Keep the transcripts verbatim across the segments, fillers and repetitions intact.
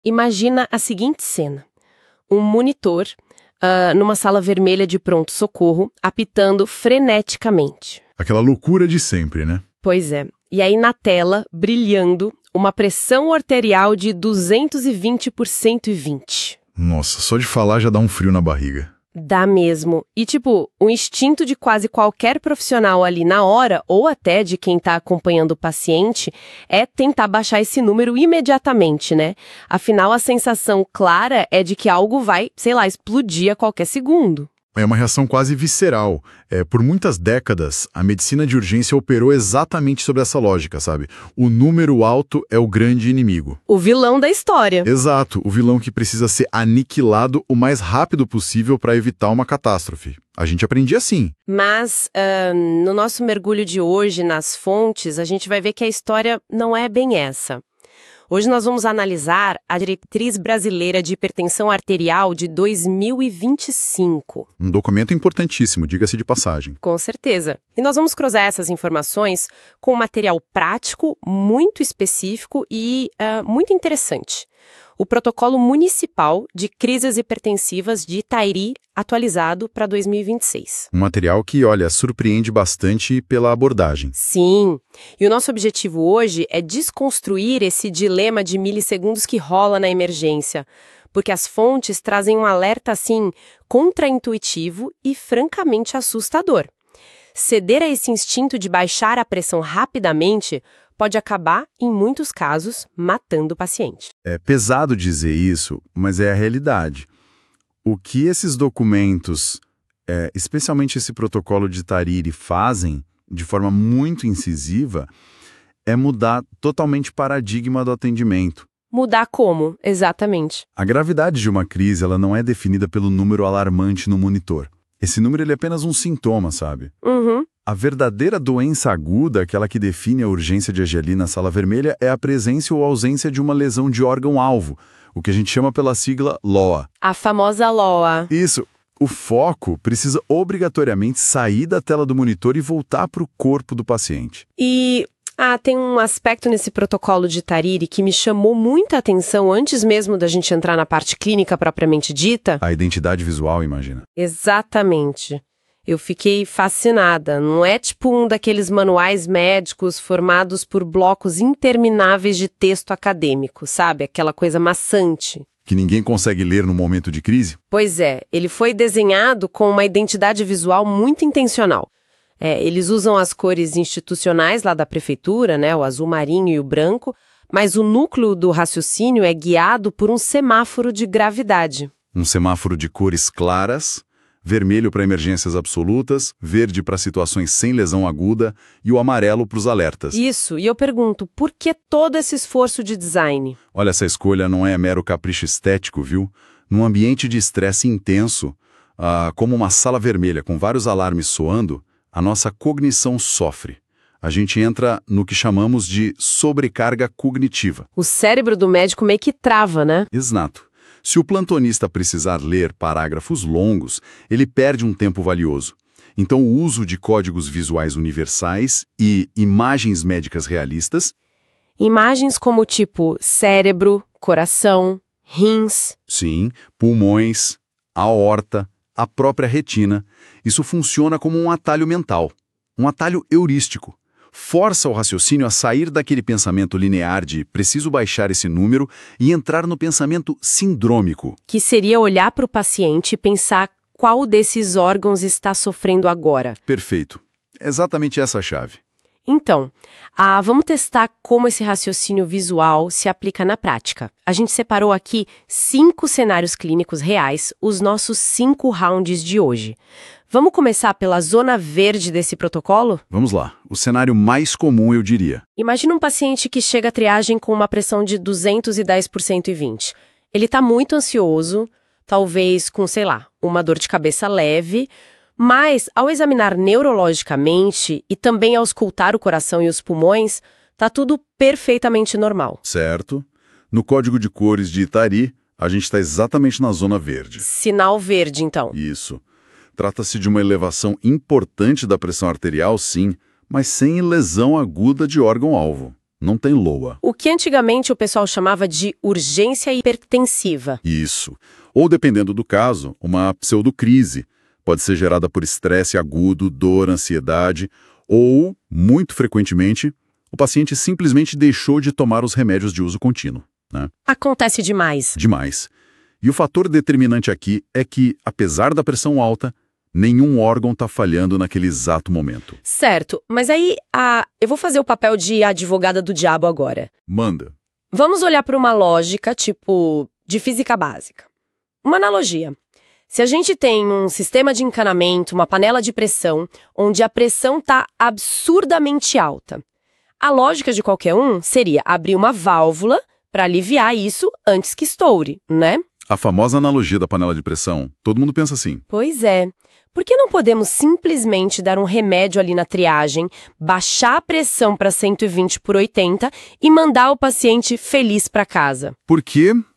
Imagina a seguinte cena. Um monitor uh, numa sala vermelha de pronto-socorro, apitando freneticamente. Aquela loucura de sempre, né? Pois é. E aí na tela, brilhando, uma pressão arterial de duzentos e vinte por cento e vinte. Nossa, só de falar já dá um frio na barriga. Dá mesmo. E, tipo, o instinto de quase qualquer profissional ali na hora, ou até de quem tá acompanhando o paciente, é tentar baixar esse número imediatamente, né? Afinal, a sensação clara é de que algo vai, sei lá, explodir a qualquer segundo. É uma reação quase visceral. É, por muitas décadas, a medicina de urgência operou exatamente sobre essa lógica, sabe? O número alto é o grande inimigo. O vilão da história. Exato, o vilão que precisa ser aniquilado o mais rápido possível para evitar uma catástrofe. A gente aprendia assim. Mas, uh, no nosso mergulho de hoje, nas fontes, a gente vai ver que a história não é bem essa. Hoje nós vamos analisar a Diretriz Brasileira de Hipertensão Arterial de dois mil e vinte e cinco. Um documento importantíssimo, diga-se de passagem. Com certeza. E nós vamos cruzar essas informações com um material prático, muito específico e uh, muito interessante. O Protocolo Municipal de Crises Hipertensivas de Itairi, atualizado para dois mil e vinte e seis. Um material que, olha, surpreende bastante pela abordagem. Sim. E o nosso objetivo hoje é desconstruir esse dilema de milissegundos que rola na emergência, porque as fontes trazem um alerta, assim, contraintuitivo e francamente assustador. Ceder a esse instinto de baixar a pressão rapidamente pode acabar, em muitos casos, matando o paciente. É pesado dizer isso, mas é a realidade. O que esses documentos, é, especialmente esse protocolo de Itairi, fazem, de forma muito incisiva, é mudar totalmente o paradigma do atendimento. Mudar como, exatamente? A gravidade de uma crise ela não é definida pelo número alarmante no monitor. Esse número ele é apenas um sintoma, sabe? Uhum. A verdadeira doença aguda, aquela que define a urgência de agir ali na sala vermelha, é a presença ou ausência de uma lesão de órgão-alvo, o que a gente chama pela sigla L O A. A famosa L O A. Isso. O foco precisa obrigatoriamente sair da tela do monitor e voltar para o corpo do paciente. E ah, tem um aspecto nesse protocolo de Itairi que me chamou muita atenção antes mesmo da gente entrar na parte clínica propriamente dita. A identidade visual, imagina. Exatamente. Eu fiquei fascinada. Não é tipo um daqueles manuais médicos formados por blocos intermináveis de texto acadêmico, sabe? Aquela coisa maçante. Que ninguém consegue ler no momento de crise? Pois é, ele foi desenhado com uma identidade visual muito intencional. É, eles usam as cores institucionais lá da prefeitura, né, o azul marinho e o branco, mas o núcleo do raciocínio é guiado por um semáforo de gravidade. Um semáforo de cores claras, vermelho para emergências absolutas, verde para situações sem lesão aguda e o amarelo para os alertas. Isso, e eu pergunto, por que todo esse esforço de design? Olha, essa escolha não é mero capricho estético, viu? Num ambiente de estresse intenso, ah, como uma sala vermelha com vários alarmes soando, a nossa cognição sofre. A gente entra no que chamamos de sobrecarga cognitiva. O cérebro do médico meio que trava, né? Exato. Se o plantonista precisar ler parágrafos longos, ele perde um tempo valioso. Então, o uso de códigos visuais universais e imagens médicas realistas... Imagens como tipo cérebro, coração, rins... Sim, pulmões, aorta, a própria retina. Isso funciona como um atalho mental, um atalho heurístico. Força o raciocínio a sair daquele pensamento linear de preciso baixar esse número e entrar no pensamento sindrômico. Que seria olhar para o paciente e pensar qual desses órgãos está sofrendo agora. Perfeito. Exatamente essa a chave. Então, ah, vamos testar como esse raciocínio visual se aplica na prática. A gente separou aqui cinco cenários clínicos reais, os nossos cinco rounds de hoje. Vamos começar pela zona verde desse protocolo? Vamos lá. O cenário mais comum, eu diria. Imagina um paciente que chega à triagem com uma pressão de duzentos e dez por cento e vinte. Ele está muito ansioso, talvez com, sei lá, uma dor de cabeça leve, mas, ao examinar neurologicamente e também ao auscultar o coração e os pulmões, tá tudo perfeitamente normal. Certo. No código de cores de Itairi, a gente está exatamente na zona verde. Sinal verde, então. Isso. Trata-se de uma elevação importante da pressão arterial, sim, mas sem lesão aguda de órgão-alvo. não tem L O A. O que antigamente o pessoal chamava de urgência hipertensiva. Isso. Ou, dependendo do caso, uma pseudocrise. Pode ser gerada por estresse agudo, dor, ansiedade, ou, muito frequentemente, o paciente simplesmente deixou de tomar os remédios de uso contínuo, né? Acontece demais. Demais. E o fator determinante aqui é que, apesar da pressão alta, nenhum órgão está falhando naquele exato momento. Certo, mas aí a... eu vou fazer o papel de advogada do diabo agora. Manda. Vamos olhar para uma lógica, tipo, de física básica. Uma analogia. Se a gente tem um sistema de encanamento, uma panela de pressão, onde a pressão está absurdamente alta, a lógica de qualquer um seria abrir uma válvula para aliviar isso antes que estoure, né? A famosa analogia da panela de pressão, todo mundo pensa assim. Pois é. Por que não podemos simplesmente dar um remédio ali na triagem, baixar a pressão para cento e vinte por oitenta e mandar o paciente feliz para casa? Porque uh,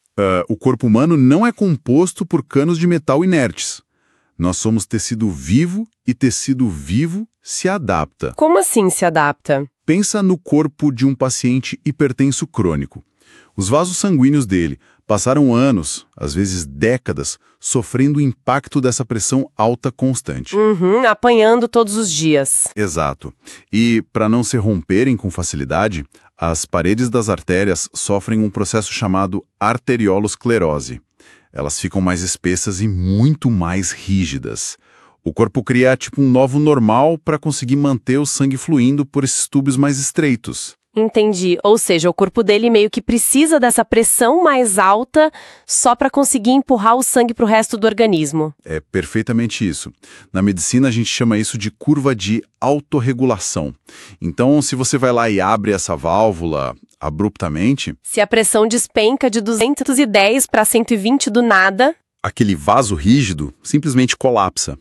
o corpo humano não é composto por canos de metal inertes. Nós somos tecido vivo e tecido vivo se adapta. Como assim se adapta? Pensa no corpo de um paciente hipertenso crônico. Os vasos sanguíneos dele passaram anos, às vezes décadas, sofrendo o impacto dessa pressão alta constante. Uhum, apanhando todos os dias. Exato. E, para não se romperem com facilidade, as paredes das artérias sofrem um processo chamado arteriolosclerose. Elas ficam mais espessas e muito mais rígidas. O corpo cria tipo um novo normal para conseguir manter o sangue fluindo por esses tubos mais estreitos. Entendi. Ou seja, o corpo dele meio que precisa dessa pressão mais alta só para conseguir empurrar o sangue para o resto do organismo. É perfeitamente isso. Na medicina a gente chama isso de curva de autorregulação. Então, se você vai lá e abre essa válvula abruptamente... Se a pressão despenca de duzentos e dez para cento e vinte do nada... aquele vaso rígido simplesmente colapsa.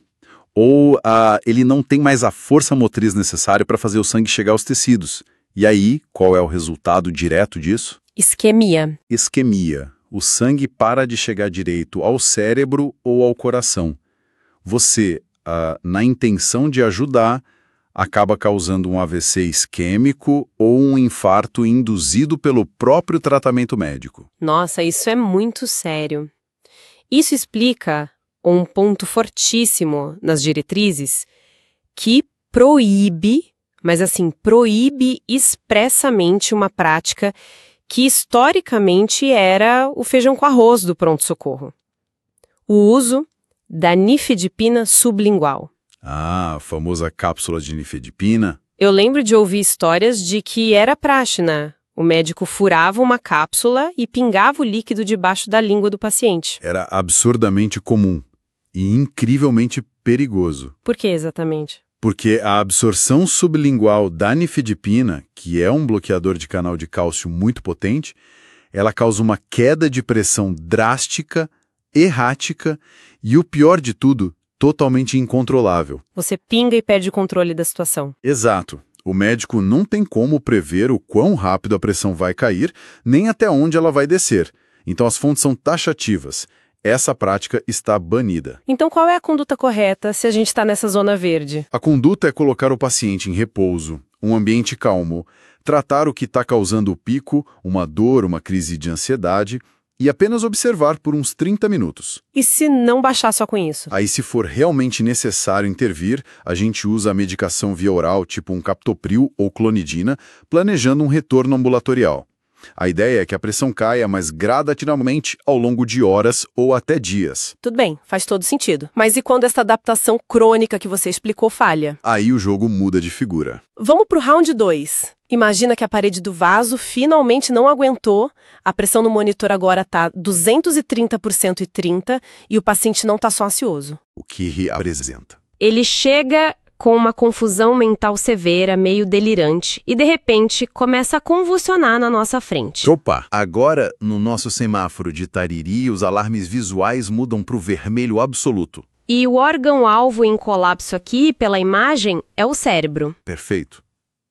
Ou uh, ele não tem mais a força motriz necessária para fazer o sangue chegar aos tecidos. E aí, qual é o resultado direto disso? Isquemia. Isquemia. O sangue para de chegar direito ao cérebro ou ao coração. Você, uh, na intenção de ajudar, acaba causando um A V C isquêmico ou um infarto induzido pelo próprio tratamento médico. Nossa, isso é muito sério. Isso explica um ponto fortíssimo nas diretrizes que proíbe... mas assim, proíbe expressamente uma prática que historicamente era o feijão com arroz do pronto-socorro. O uso da nifedipina sublingual. Ah, a famosa cápsula de nifedipina. Eu lembro de ouvir histórias de que era praxe, né? O médico furava uma cápsula e pingava o líquido debaixo da língua do paciente. Era absurdamente comum e incrivelmente perigoso. Por que exatamente? Porque a absorção sublingual da nifedipina, que é um bloqueador de canal de cálcio muito potente, ela causa uma queda de pressão drástica, errática e, o pior de tudo, totalmente incontrolável. Você pinga e perde o controle da situação. Exato. O médico não tem como prever o quão rápido a pressão vai cair, nem até onde ela vai descer. Então as fontes são taxativas. Essa prática está banida. Então qual é a conduta correta se a gente está nessa zona verde? A conduta é colocar o paciente em repouso, um ambiente calmo, tratar o que está causando o pico, uma dor, uma crise de ansiedade, e apenas observar por uns trinta minutos. E se não baixar só com isso? Aí, se for realmente necessário intervir, a gente usa a medicação via oral, tipo um captopril ou clonidina, planejando um retorno ambulatorial. A ideia é que a pressão caia, mas gradativamente ao longo de horas ou até dias. Tudo bem, faz todo sentido. Mas e quando essa adaptação crônica que você explicou falha? Aí o jogo muda de figura. Vamos pro round dois. Imagina que a parede do vaso finalmente não aguentou, a pressão no monitor agora tá duzentos e trinta por cento e trinta e o paciente não tá só ansioso. O que apresenta? Ele chega com uma confusão mental severa, meio delirante, e de repente começa a convulsionar na nossa frente. Opa! Agora, no nosso semáforo de Tariri, os alarmes visuais mudam para o vermelho absoluto. E o órgão-alvo em colapso aqui, pela imagem, é o cérebro. Perfeito.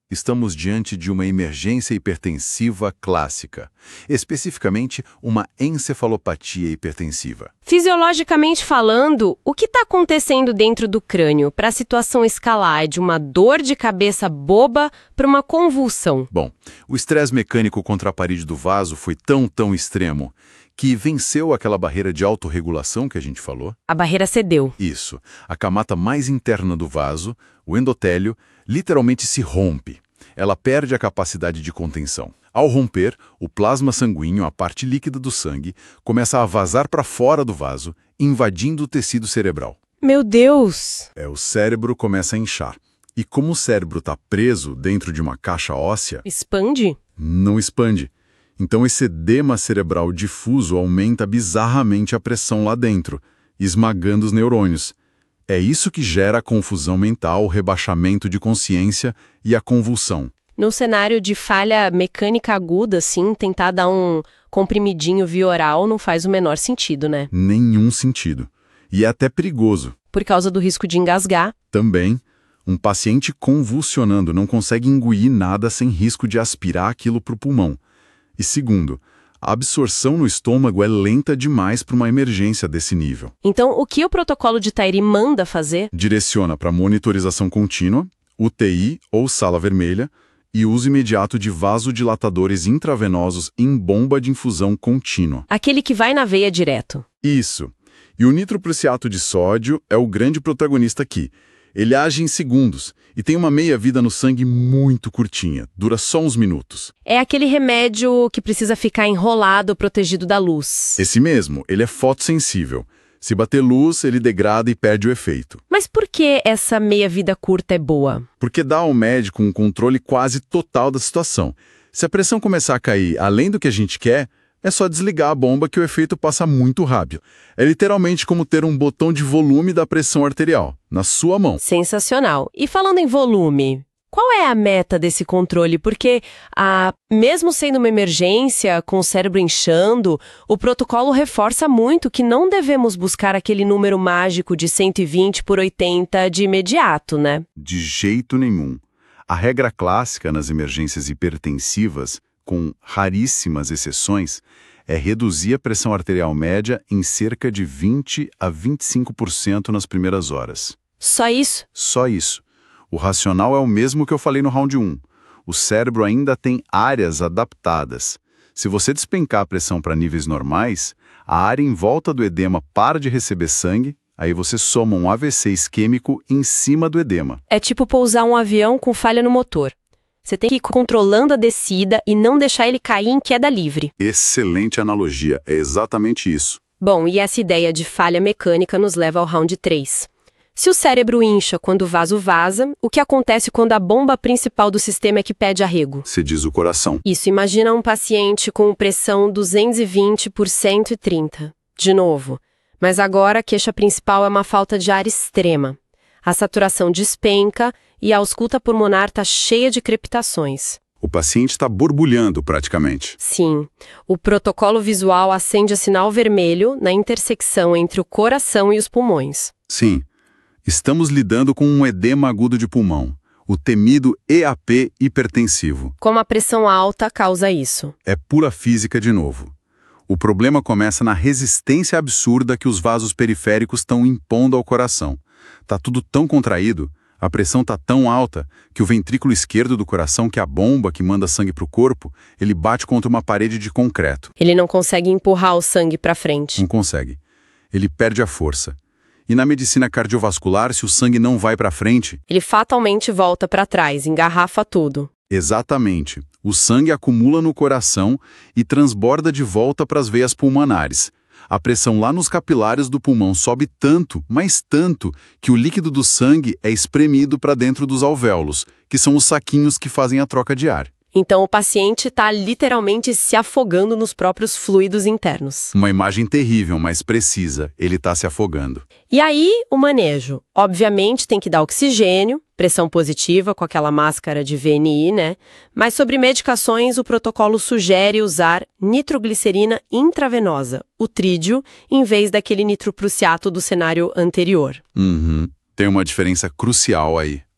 Estamos diante de uma emergência hipertensiva clássica, especificamente uma encefalopatia hipertensiva. Fisiologicamente falando, o que está acontecendo dentro do crânio para a situação escalar de uma dor de cabeça boba para uma convulsão? Bom, o estresse mecânico contra a parede do vaso foi tão, tão extremo que venceu aquela barreira de autorregulação que a gente falou. A barreira cedeu. Isso. A camada mais interna do vaso, o endotélio, literalmente se rompe. Ela perde a capacidade de contenção. Ao romper, o plasma sanguíneo, a parte líquida do sangue, começa a vazar para fora do vaso, invadindo o tecido cerebral. Meu Deus! É, o cérebro começa a inchar. E como o cérebro está preso dentro de uma caixa óssea... Expande? Não expande. Então esse edema cerebral difuso aumenta bizarramente a pressão lá dentro, esmagando os neurônios. É isso que gera a confusão mental, o rebaixamento de consciência e a convulsão. No cenário de falha mecânica aguda, assim, tentar dar um comprimidinho via oral não faz o menor sentido, né? Nenhum sentido. E é até perigoso. Por causa do risco de engasgar. Também, um paciente convulsionando não consegue engolir nada sem risco de aspirar aquilo para o pulmão. E segundo, a absorção no estômago é lenta demais para uma emergência desse nível. Então, o que o protocolo de Tairi manda fazer? Direciona para monitorização contínua, U T I ou sala vermelha e uso imediato de vasodilatadores intravenosos em bomba de infusão contínua. Aquele que vai na veia direto. Isso. E o nitroprusiato de sódio é o grande protagonista aqui. Ele age em segundos e tem uma meia-vida no sangue muito curtinha, dura só uns minutos. É aquele remédio que precisa ficar enrolado, protegido da luz. Esse mesmo, ele é fotossensível. Se bater luz, ele degrada e perde o efeito. Mas por que essa meia-vida curta é boa? Porque dá ao médico um controle quase total da situação. Se a pressão começar a cair além do que a gente quer, é só desligar a bomba que o efeito passa muito rápido. É literalmente como ter um botão de volume da pressão arterial, na sua mão. Sensacional. E falando em volume, qual é a meta desse controle? Porque, ah, mesmo sendo uma emergência, com o cérebro inchando, o protocolo reforça muito que não devemos buscar aquele número mágico de cento e vinte por oitenta de imediato, né? De jeito nenhum. A regra clássica nas emergências hipertensivas, com raríssimas exceções, é reduzir a pressão arterial média em cerca de vinte a vinte e cinco por cento nas primeiras horas. Só isso? Só isso. O racional é o mesmo que eu falei no round um. O cérebro ainda tem áreas adaptadas. Se você despencar a pressão para níveis normais, a área em volta do edema para de receber sangue, aí você soma um A V C isquêmico em cima do edema. É tipo pousar um avião com falha no motor. Você tem que ir controlando a descida e não deixar ele cair em queda livre. Excelente analogia, é exatamente isso. Bom, e essa ideia de falha mecânica nos leva ao round três. Se o cérebro incha quando o vaso vaza, o que acontece quando a bomba principal do sistema é que pede arrego? Você diz o coração. Isso, imagina um paciente com pressão duzentos e vinte por cento e trinta. De novo. Mas agora a queixa principal é uma falta de ar extrema. A saturação despenca e a ausculta pulmonar está cheia de crepitações. O paciente está borbulhando praticamente. Sim. O protocolo visual acende a sinal vermelho na intersecção entre o coração e os pulmões. Sim. Estamos lidando com um edema agudo de pulmão, o temido E A P hipertensivo. Como a pressão alta causa isso? É pura física de novo. O problema começa na resistência absurda que os vasos periféricos estão impondo ao coração. Tá tudo tão contraído, a pressão tá tão alta, que o ventrículo esquerdo do coração, que é a bomba que manda sangue para o corpo, ele bate contra uma parede de concreto. Ele não consegue empurrar o sangue para frente. Não consegue. Ele perde a força. E na medicina cardiovascular, se o sangue não vai para frente... Ele fatalmente volta para trás, engarrafa tudo. Exatamente. O sangue acumula no coração e transborda de volta para as veias pulmonares. A pressão lá nos capilares do pulmão sobe tanto, mas tanto, que o líquido do sangue é espremido para dentro dos alvéolos, que são os saquinhos que fazem a troca de ar. Então o paciente está literalmente se afogando nos próprios fluidos internos. Uma imagem terrível, mas precisa. Ele está se afogando. E aí, o manejo. Obviamente tem que dar oxigênio, pressão positiva com aquela máscara de V N I, né? Mas sobre medicações, o protocolo sugere usar nitroglicerina intravenosa, o trídio, em vez daquele nitroprusiato do cenário anterior. Uhum. Tem uma diferença crucial aí.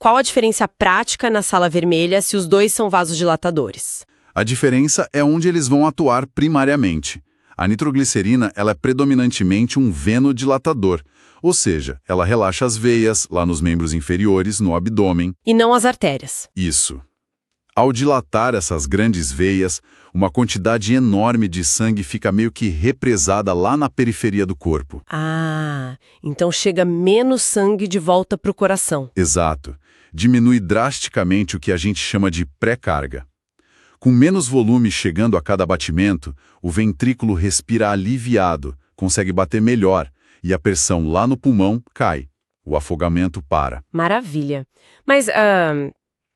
qual a diferença prática na sala vermelha se os dois são vasodilatadores? A diferença é onde eles vão atuar primariamente. A nitroglicerina ela é predominantemente um venodilatador, ou seja, ela relaxa as veias, lá nos membros inferiores, no abdômen. E não as artérias. Isso. Ao dilatar essas grandes veias, uma quantidade enorme de sangue fica meio que represada lá na periferia do corpo. Ah, então chega menos sangue de volta para o coração. Exato. Diminui drasticamente o que a gente chama de pré-carga. Com menos volume chegando a cada batimento, o ventrículo respira aliviado, consegue bater melhor, e a pressão lá no pulmão cai. O afogamento para. Maravilha. Mas uh,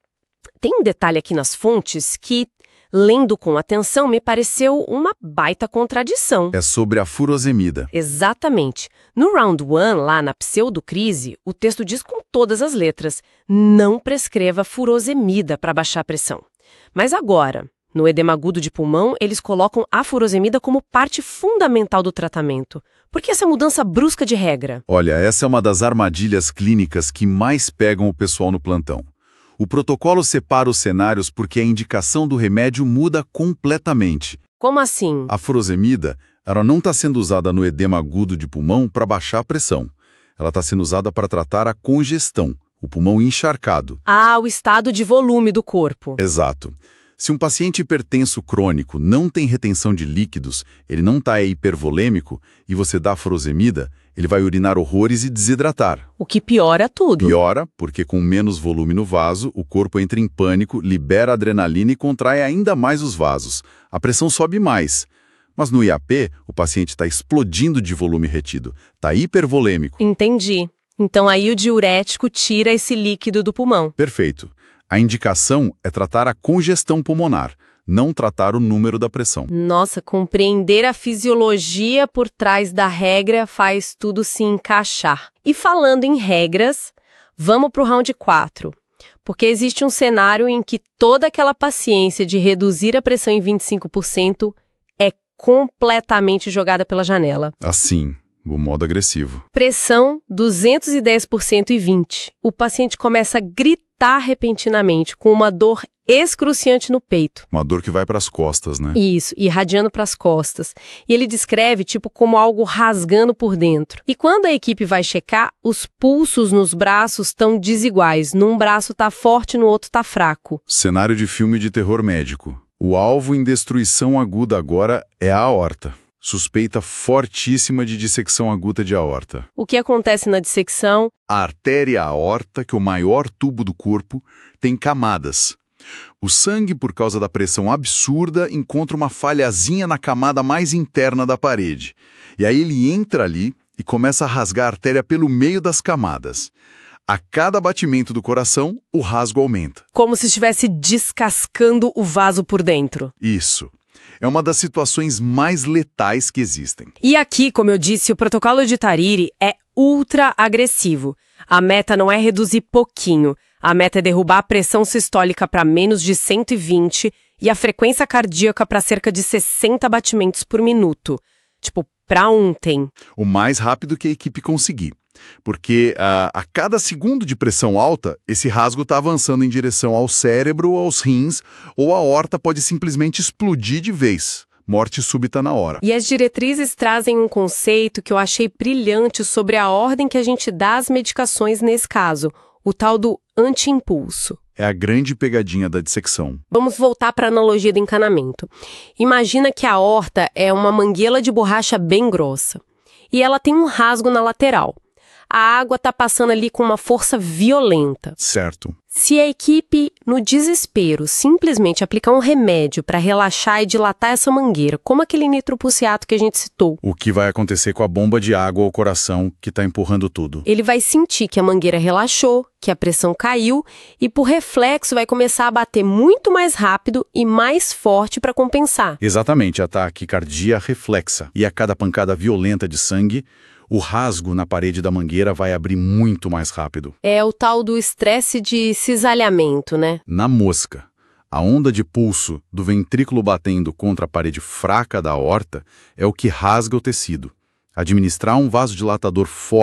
tem um detalhe aqui nas fontes que, lendo com atenção, me pareceu uma baita contradição. É sobre a furosemida. Exatamente. No round one, lá na pseudocrise, o texto diz com todas as letras: não prescreva furosemida para baixar a pressão. Mas agora, no edema agudo de pulmão, eles colocam a furosemida como parte fundamental do tratamento. Por que essa mudança brusca de regra? Olha, essa é uma das armadilhas clínicas que mais pegam o pessoal no plantão. O protocolo separa os cenários porque a indicação do remédio muda completamente. Como assim? A furosemida, ela não está sendo usada no edema agudo de pulmão para baixar a pressão. Ela está sendo usada para tratar a congestão, o pulmão encharcado. Ah, o estado de volume do corpo. Exato. Se um paciente hipertenso crônico não tem retenção de líquidos, ele não está hipervolêmico, e você dá furosemida, ele vai urinar horrores e desidratar. O que piora tudo. Piora, porque com menos volume no vaso, o corpo entra em pânico, libera adrenalina e contrai ainda mais os vasos. A pressão sobe mais. Mas no I A P, o paciente está explodindo de volume retido, está hipervolêmico. Entendi. Então aí o diurético tira esse líquido do pulmão. Perfeito. A indicação é tratar a congestão pulmonar, não tratar o número da pressão. Nossa, compreender a fisiologia por trás da regra faz tudo se encaixar. E falando em regras, vamos para o round quatro. Porque existe um cenário em que toda aquela paciência de reduzir a pressão em vinte e cinco por cento é completamente jogada pela janela. Assim, o modo agressivo. Pressão duzentos e dez por cento e vinte. O paciente começa a gritar repentinamente, com uma dor excruciante no peito. Uma dor que vai para as costas, né? Isso, irradiando para as costas. E ele descreve tipo como algo rasgando por dentro. E quando a equipe vai checar, os pulsos nos braços estão desiguais. Num braço tá forte, no outro tá fraco. Cenário de filme de terror médico. O alvo em destruição aguda agora é a aorta. Suspeita fortíssima de dissecção aguda de aorta. O que acontece na dissecção? A artéria aorta, que é o maior tubo do corpo, tem camadas. O sangue, por causa da pressão absurda, encontra uma falhazinha na camada mais interna da parede. E aí ele entra ali e começa a rasgar a artéria pelo meio das camadas. A cada batimento do coração, o rasgo aumenta. Como se estivesse descascando o vaso por dentro. Isso. É uma das situações mais letais que existem. E aqui, como eu disse, o protocolo de Tariri é ultra agressivo. A meta não é reduzir pouquinho. A meta é derrubar a pressão sistólica para menos de cento e vinte e a frequência cardíaca para cerca de sessenta batimentos por minuto. Tipo, para ontem. O mais rápido que a equipe conseguir. Porque uh, a cada segundo de pressão alta, esse rasgo está avançando em direção ao cérebro, aos rins, ou a aorta pode simplesmente explodir de vez. Morte súbita na hora. E as diretrizes trazem um conceito que eu achei brilhante sobre a ordem que a gente dá às medicações nesse caso, o tal do anti-impulso. É a grande pegadinha da dissecção. Vamos voltar para a analogia do encanamento. Imagina que a aorta é uma manguela de borracha bem grossa. E ela tem um rasgo na lateral. A água está passando ali com uma força violenta. Certo. Se a equipe, no desespero, simplesmente aplicar um remédio para relaxar e dilatar essa mangueira, como aquele nitroprusiato que a gente citou, o que vai acontecer com a bomba de água ao coração que está empurrando tudo? Ele vai sentir que a mangueira relaxou, que a pressão caiu e, por reflexo, vai começar a bater muito mais rápido e mais forte para compensar. Exatamente, a taquicardia reflexa. E a cada pancada violenta de sangue, o rasgo na parede da mangueira vai abrir muito mais rápido. É o tal do estresse de cisalhamento, né? Na mosca, a onda de pulso do ventrículo batendo contra a parede fraca da aorta é o que rasga o tecido. Administrar um vasodilatador forte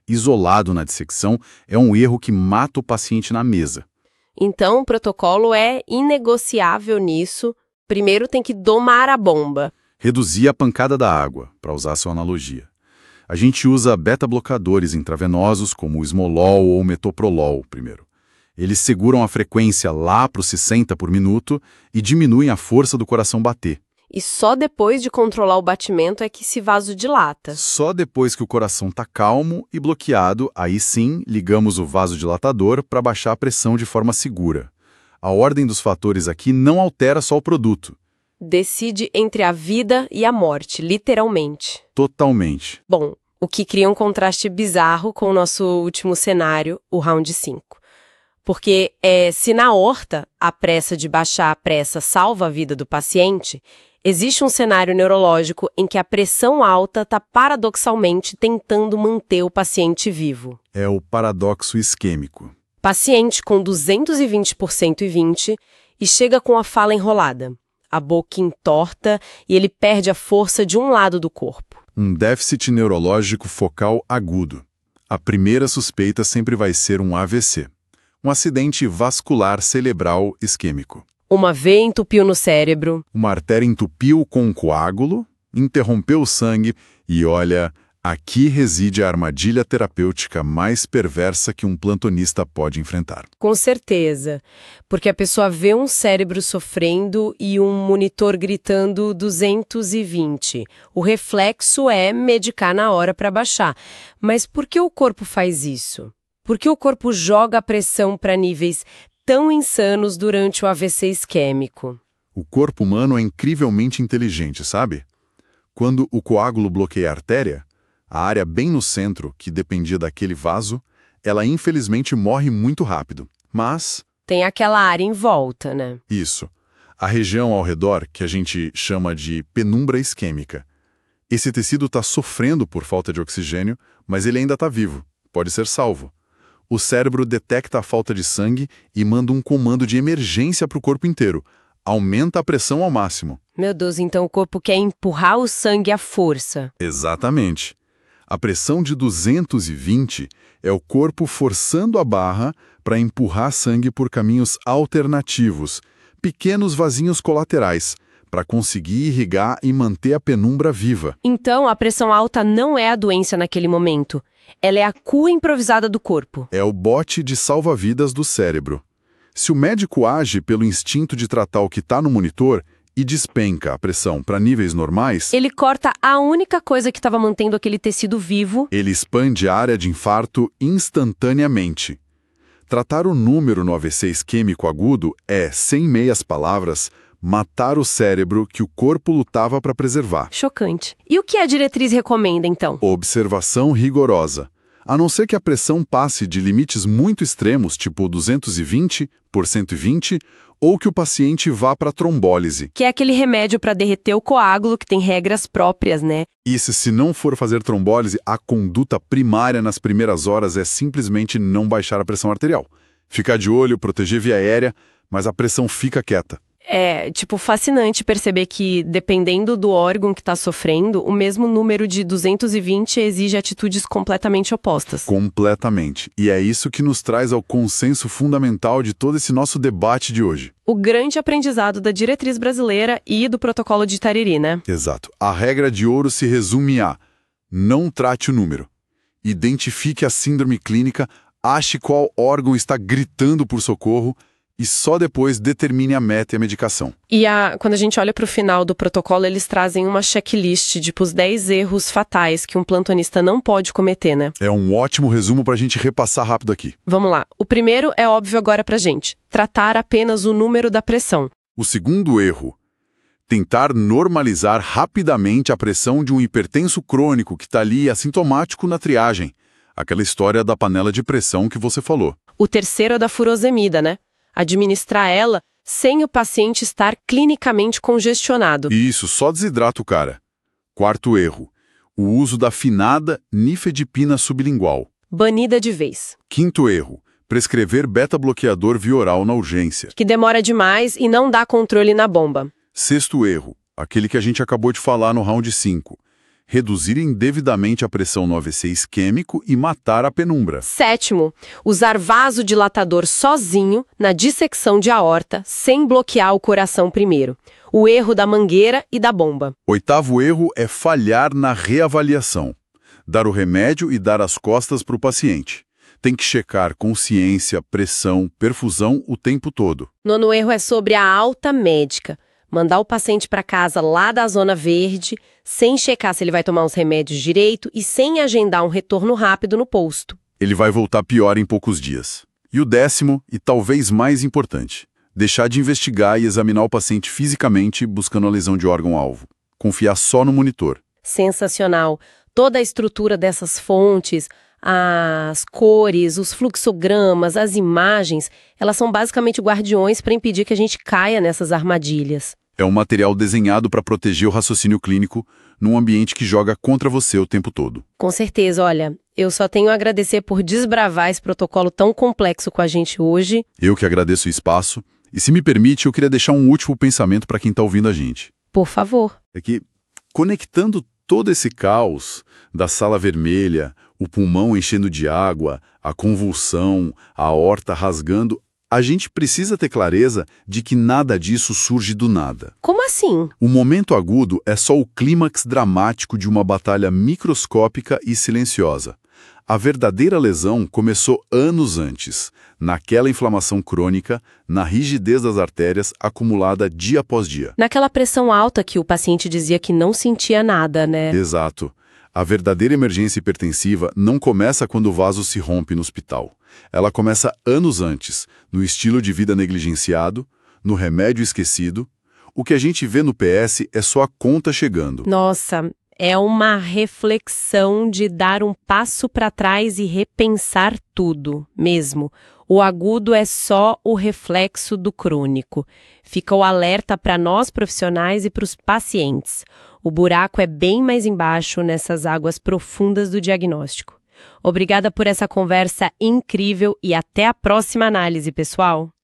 isolado na dissecção, é um erro que mata o paciente na mesa. Então, o protocolo é inegociável nisso. Primeiro tem que domar a bomba. Reduzir a pancada da água, para usar a sua analogia. A gente usa beta-blocadores intravenosos como o esmolol ou o metoprolol primeiro. Eles seguram a frequência lá para os sessenta por minuto e diminuem a força do coração bater. E só depois de controlar o batimento é que se vasodilata. Só depois que o coração está calmo e bloqueado, aí sim ligamos o vasodilatador para baixar a pressão de forma segura. A ordem dos fatores aqui não altera só o produto. Decide entre a vida e a morte, literalmente. Totalmente. Bom, o que cria um contraste bizarro com o nosso último cenário, o round cinco. Porque é, se na aorta a pressa de baixar a pressa salva a vida do paciente, existe um cenário neurológico em que a pressão alta está paradoxalmente tentando manter o paciente vivo. É o paradoxo isquêmico. Paciente com duzentos e vinte por cento e vinte e chega com a fala enrolada, a boca entorta e ele perde a força de um lado do corpo. Um déficit neurológico focal agudo. A primeira suspeita sempre vai ser um A V C. Um acidente vascular cerebral isquêmico. Uma veia entupiu no cérebro. Uma artéria entupiu com um coágulo, interrompeu o sangue e, olha, aqui reside a armadilha terapêutica mais perversa que um plantonista pode enfrentar. Com certeza, porque a pessoa vê um cérebro sofrendo e um monitor gritando duzentos e vinte. O reflexo é medicar na hora para baixar. Mas por que o corpo faz isso? Por que o corpo joga a pressão para níveis tão insanos durante o A V C isquêmico? O corpo humano é incrivelmente inteligente, sabe? Quando o coágulo bloqueia a artéria, a área bem no centro, que dependia daquele vaso, ela infelizmente morre muito rápido. Mas... tem aquela área em volta, né? Isso. A região ao redor, que a gente chama de penumbra isquêmica. Esse tecido está sofrendo por falta de oxigênio, mas ele ainda está vivo. Pode ser salvo. O cérebro detecta a falta de sangue e manda um comando de emergência para o corpo inteiro. Aumenta a pressão ao máximo. Meu Deus, então o corpo quer empurrar o sangue à força. Exatamente. A pressão de duzentos e vinte é o corpo forçando a barra para empurrar sangue por caminhos alternativos, pequenos vasinhos colaterais, para conseguir irrigar e manter a penumbra viva. Então a pressão alta não é a doença naquele momento. Ela é a cura improvisada do corpo. É o bote de salva-vidas do cérebro. Se o médico age pelo instinto de tratar o que está no monitor e despenca a pressão para níveis normais, ele corta a única coisa que estava mantendo aquele tecido vivo. Ele expande a área de infarto instantaneamente. Tratar o número no A V C isquêmico agudo é, sem meias palavras, matar o cérebro que o corpo lutava para preservar. Chocante. E o que a diretriz recomenda, então? Observação rigorosa. A não ser que a pressão passe de limites muito extremos, tipo duzentos e vinte por cento e vinte, ou que o paciente vá para trombólise. Que é aquele remédio para derreter o coágulo, que tem regras próprias, né? E se, se não for fazer trombólise, a conduta primária nas primeiras horas é simplesmente não baixar a pressão arterial. Ficar de olho, proteger via aérea, mas a pressão fica quieta. É, tipo, fascinante perceber que, dependendo do órgão que está sofrendo, o mesmo número de duzentos e vinte exige atitudes completamente opostas. Completamente. E é isso que nos traz ao consenso fundamental de todo esse nosso debate de hoje. O grande aprendizado da diretriz brasileira e do protocolo de Itariri, né? Exato. A regra de ouro se resume a: não trate o número. Identifique a síndrome clínica, ache qual órgão está gritando por socorro, e só depois determine a meta e a medicação. E a, quando a gente olha para o final do protocolo, eles trazem uma checklist, tipo os dez erros fatais que um plantonista não pode cometer, né? É um ótimo resumo para a gente repassar rápido aqui. Vamos lá. O primeiro é óbvio agora pra gente. Tratar apenas o número da pressão. O segundo erro: tentar normalizar rapidamente a pressão de um hipertenso crônico que está ali assintomático na triagem. Aquela história da panela de pressão que você falou. O terceiro é da furosemida, né? Administrar ela sem o paciente estar clinicamente congestionado. Isso, só desidrata o cara. Quarto erro: o uso da finada nifedipina sublingual. Banida de vez. Quinto erro: prescrever beta-bloqueador via oral na urgência. Que demora demais e não dá controle na bomba. Sexto erro: aquele que a gente acabou de falar no round cinco. reduzir indevidamente a pressão no A V C isquêmico e matar a penumbra. Sétimo, usar vasodilatador sozinho na dissecção de aorta, sem bloquear o coração primeiro. O erro da mangueira e da bomba. Oitavo erro é falhar na reavaliação. Dar o remédio e dar as costas para o paciente. Tem que checar consciência, pressão, perfusão o tempo todo. Nono erro é sobre a alta médica. Mandar o paciente para casa lá da zona verde, sem checar se ele vai tomar os remédios direito e sem agendar um retorno rápido no posto. Ele vai voltar pior em poucos dias. E o décimo, e talvez mais importante, deixar de investigar e examinar o paciente fisicamente buscando a lesão de órgão-alvo. Confiar só no monitor. Sensacional. Toda a estrutura dessas fontes, as cores, os fluxogramas, as imagens, elas são basicamente guardiões para impedir que a gente caia nessas armadilhas. É um material desenhado para proteger o raciocínio clínico num ambiente que joga contra você o tempo todo. Com certeza, olha, eu só tenho a agradecer por desbravar esse protocolo tão complexo com a gente hoje. Eu que agradeço o espaço. E se me permite, eu queria deixar um último pensamento para quem está ouvindo a gente. Por favor. É que, conectando todo esse caos da sala vermelha, o pulmão enchendo de água, a convulsão, a aorta rasgando, a gente precisa ter clareza de que nada disso surge do nada. Como assim? O momento agudo é só o clímax dramático de uma batalha microscópica e silenciosa. A verdadeira lesão começou anos antes, naquela inflamação crônica, na rigidez das artérias acumulada dia após dia. Naquela pressão alta que o paciente dizia que não sentia nada, né? Exato. A verdadeira emergência hipertensiva não começa quando o vaso se rompe no hospital. Ela começa anos antes, no estilo de vida negligenciado, no remédio esquecido. O que a gente vê no P S é só a conta chegando. Nossa, é uma reflexão de dar um passo para trás e repensar tudo, mesmo. O agudo é só o reflexo do crônico. Fica o alerta para nós profissionais e para os pacientes. O buraco é bem mais embaixo nessas águas profundas do diagnóstico. Obrigada por essa conversa incrível e até a próxima análise, pessoal!